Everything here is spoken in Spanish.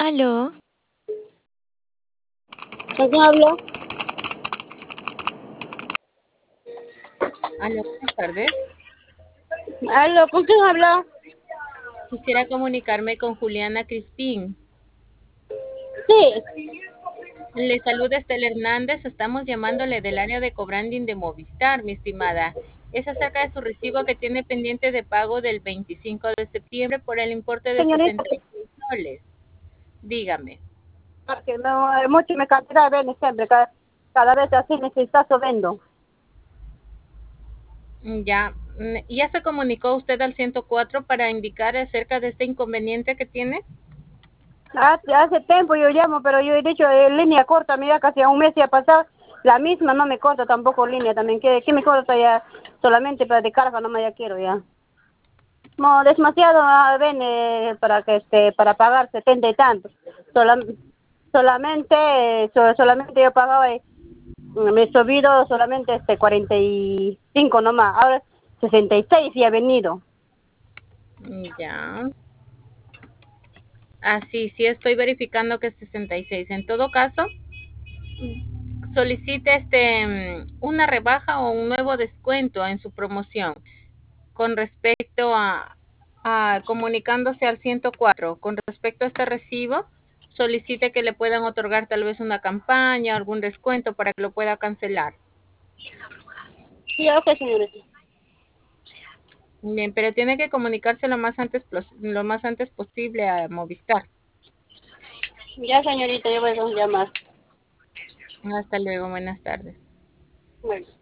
Aló, ¿Con quién hablo? Aló, buenas tardes. Aló, ¿con quién hablo? Quisiera comunicarme con Juliana Crispín. Sí. Le saluda Estela Hernández. Estamos llamándole del área de cobranding de Movistar, mi estimada. Es acerca de su recibo que tiene pendiente de pago del 25 de septiembre por el importe de Señorita, 66 soles. Dígame. porque mucho me cantidad de siempre, cada vez así necesito vendo. Ya, ¿ya se comunicó usted al 104 para indicar acerca de este inconveniente que tiene? Hace tiempo yo llamo, pero yo he dicho línea corta, mira, casi a un mes ya pasado, la misma no me corta tampoco línea también, que me corta ya solamente para de carga, no me ya quiero ya. No, demasiado ven para que para pagar 70 y tanto. Solamente yo pagaba me he subido solamente 45 nomás, ahora 66 y ha venido. Ya. Así, sí estoy verificando que es 66. En todo caso, solicite una rebaja o un nuevo descuento en su promoción con respecto a comunicándose al 104. Con respecto a este recibo, solicite que le puedan otorgar tal vez una campaña, algún descuento para que lo pueda cancelar. Sí, ok, señorita. Bien, pero tiene que comunicarse lo más antes posible a Movistar. Ya, señorita, yo voy a llamar. Hasta luego, buenas tardes. Bueno.